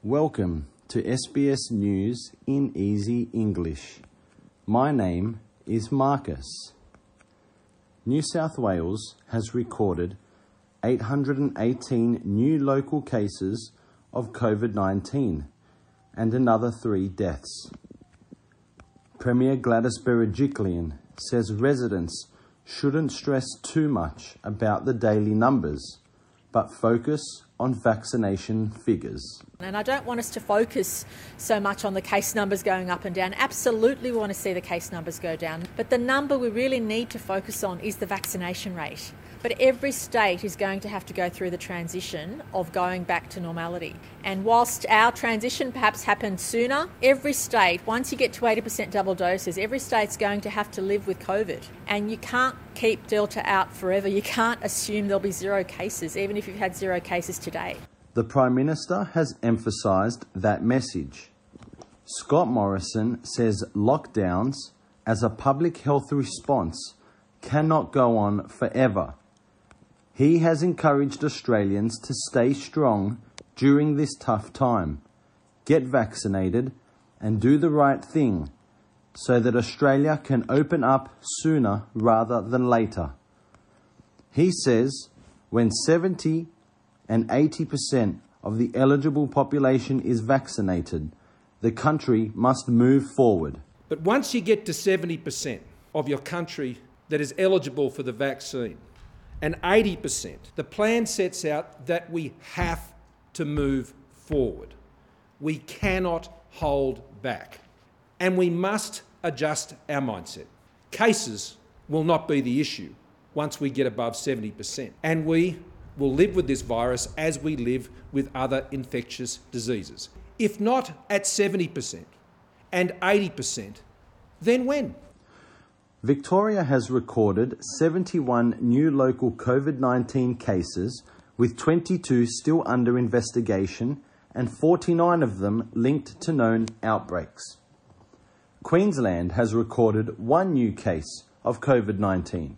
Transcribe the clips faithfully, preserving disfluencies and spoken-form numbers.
Welcome to S B S News in Easy English. My name is Marcus. New South Wales has recorded eight hundred eighteen new local cases of COVID nineteen and another three deaths. Premier Gladys Berejiklian says residents shouldn't stress too much about the daily numbers, but focus on vaccination figures. And I don't want us to focus so much on the case numbers going up and down. Absolutely we want to see the case numbers go down. But the number we really need to focus on is the vaccination rate. But every state is going to have to go through the transition of going back to normality. And whilst our transition perhaps happened sooner, every state, once you get to eighty percent double doses, every state's going to have to live with COVID. And you can't keep Delta out forever. You can't assume there'll be zero cases, even if you've had zero cases today. The Prime Minister has emphasised that message. Scott Morrison says lockdowns as a public health response cannot go on forever. He has encouraged Australians to stay strong during this tough time, get vaccinated and do the right thing so that Australia can open up sooner rather than later. He says when seventy and eighty percent of the eligible population is vaccinated, the country must move forward. But once you get to seventy percent of your country that is eligible for the vaccine, and eighty percent, the plan sets out that we have to move forward. We cannot hold back. And we must adjust our mindset. Cases will not be the issue once we get above seventy percent. And we will live with this virus as we live with other infectious diseases. If not at seventy percent and eighty percent, then when? Victoria has recorded seventy-one new local COVID nineteen cases, with twenty-two still under investigation and forty-nine of them linked to known outbreaks. Queensland has recorded one new case of COVID nineteen.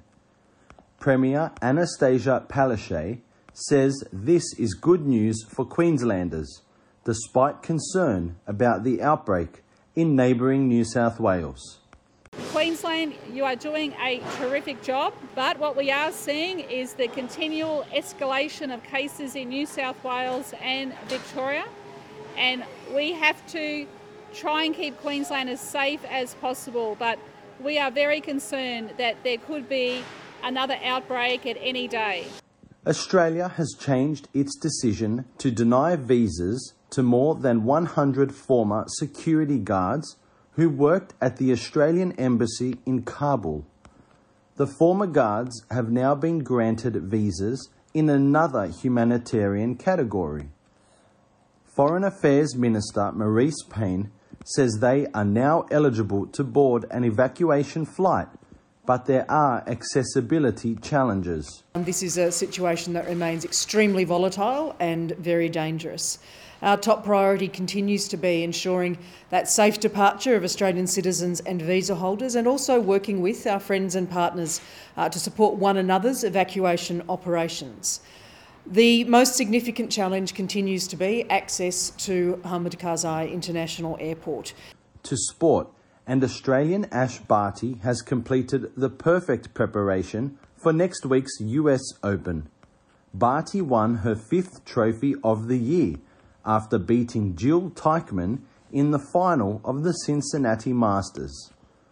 Premier Anastasia Palaszczuk says this is good news for Queenslanders, despite concern about the outbreak in neighbouring New South Wales. Queensland, you are doing a terrific job, but what we are seeing is the continual escalation of cases in New South Wales and Victoria, and we have to try and keep Queensland as safe as possible, but we are very concerned that there could be another outbreak at any day. Australia has changed its decision to deny visas to more than one hundred former security guards who worked at the Australian Embassy in Kabul. The former guards have now been granted visas in another humanitarian category. Foreign Affairs Minister Marise Payne says they are now eligible to board an evacuation flight, but there are accessibility challenges. This is a situation that remains extremely volatile and very dangerous. Our top priority continues to be ensuring that safe departure of Australian citizens and visa holders, and also working with our friends and partners uh, to support one another's evacuation operations. The most significant challenge continues to be access to Hamid Karzai International Airport. To sport, and Australian Ash Barty has completed the perfect preparation for next week's U S Open. Barty won her fifth trophy of the year after beating Jill Teichmann in the final of the Cincinnati Masters.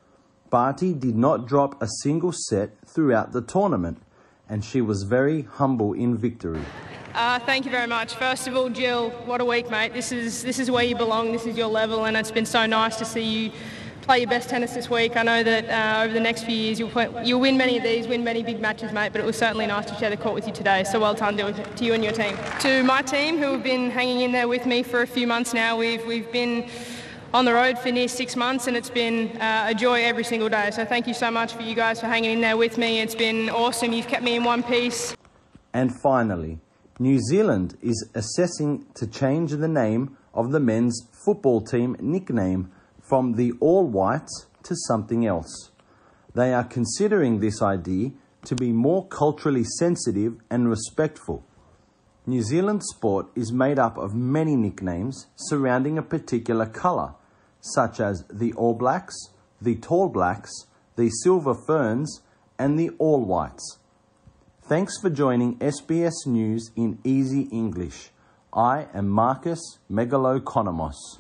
Barty did not drop a single set throughout the tournament, and she was very humble in victory. Uh, thank you very much. First of all, Jill, what a week, mate. This is this is where you belong, this is your level, and it's been so nice to see you play your best tennis this week. I know that uh, over the next few years you'll, play, you'll win many of these, win many big matches, mate, but it was certainly nice to share the court with you today, so well done to, to you and your team. To my team, who have been hanging in there with me for a few months now, we've, we've been on the road for near six months and it's been uh, a joy every single day, so thank you so much for you guys for hanging in there with me. It's been awesome, you've kept me in one piece. And finally, New Zealand is assessing to change the name of the men's football team nickname from the All Whites to something else. They are considering this idea to be more culturally sensitive and respectful. New Zealand sport is made up of many nicknames surrounding a particular colour, such as the All Blacks, the Tall Blacks, the Silver Ferns, and the All Whites. Thanks for joining S B S News in Easy English. I am Marcus Megalokonomos.